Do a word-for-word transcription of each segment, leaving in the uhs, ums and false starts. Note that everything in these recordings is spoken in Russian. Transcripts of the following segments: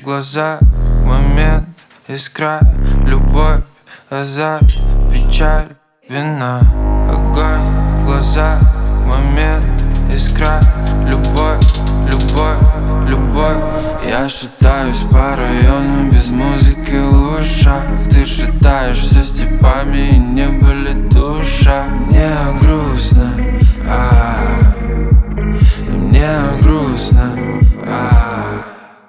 глазах момент, искра, любовь, азарт, печаль, вина. Огонь в глазах момент, искра, любовь, любовь, любовь. Я шатаюсь по району без музыки в ушах. Ты шатаешься степами и не болит душа. Мне грустно, а-а-а. Мне грустно, а-а-а.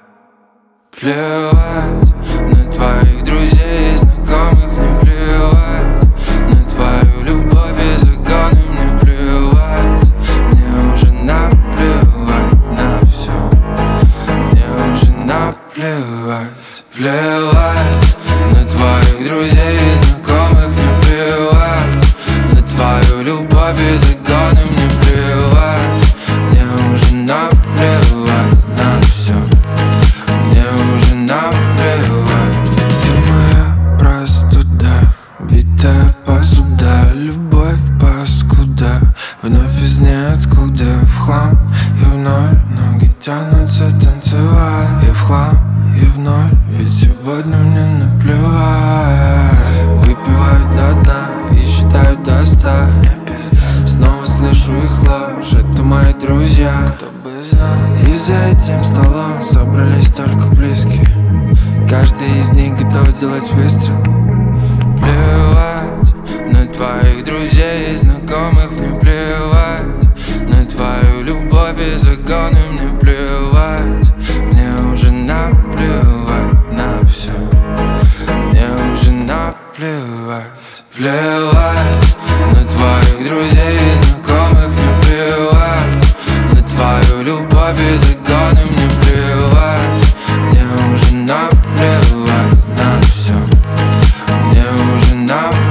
Плевать на твоих друзей и знакомых, не плевать на твою любовь и законы, мне плевать. Мне уже наплевать на все, мне уже наплевать. Плевать на твоих друзей и знакомых, не плевать на твою любовь и законы, мне плевать. Мне уже наплевать на все, мне уже наплевать. Ты моя простуда, битая посуда, любовь паскуда, вновь из ниоткуда в хлам и в ноль. Ноги тянутся танцевать и в хлам, и в ноль, ведь сегодня мне наплевать. Выпивают до дна и считают до ста. Снова слышу их ложь, это мои друзья. И за этим столом собрались только близкие. Каждый из них готов сделать выстрел. Плевать на твоих друзей и знакомых, мне плевать на твою любовь и законы, мне плевать. Мне уже наплевать на все, мне уже наплевать. Плевать на твоих друзей и знакомых, мне плевать на твою любовь и законы, мне плевать. Мне уже наплевать на все, мне уже наплевать.